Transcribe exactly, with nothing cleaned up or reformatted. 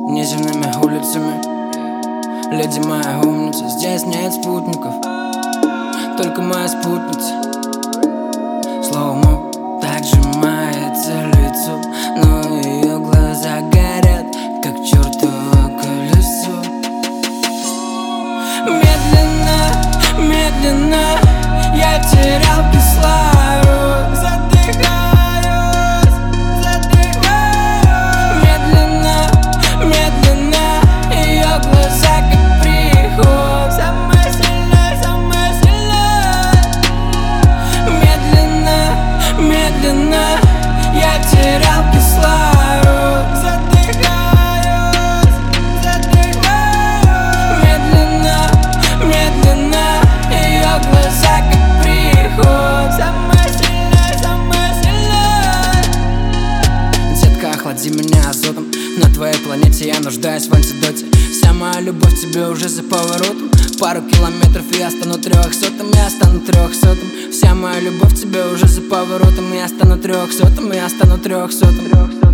неземными улицами. Леди моя умница, здесь нет спутников, только моя спутница. Слово так сжимается лицо, но ее глаза горят, как чертово колесо. Медленно, медленно я терял кислород, задыхаюсь, задыхаюсь. Медленно, медленно ее глаза как приход, самая сильная, самая сильная. Медленно, медленно я терял кислород, задыхаюсь, задыхаюсь. Медленно, медленно ее глаза как приход, самая сильная, самая сильная. Детка, охлади меня азотом, на твоей планете я нуждаюсь в антидоте. Вся моя любовь к тебе уже за поворотом. Пару километров и я стану трехсотым, я стану трехсотым. Вся моя любовь к тебе уже за поворотом. Я стану трехсотым, я стану трехсотым.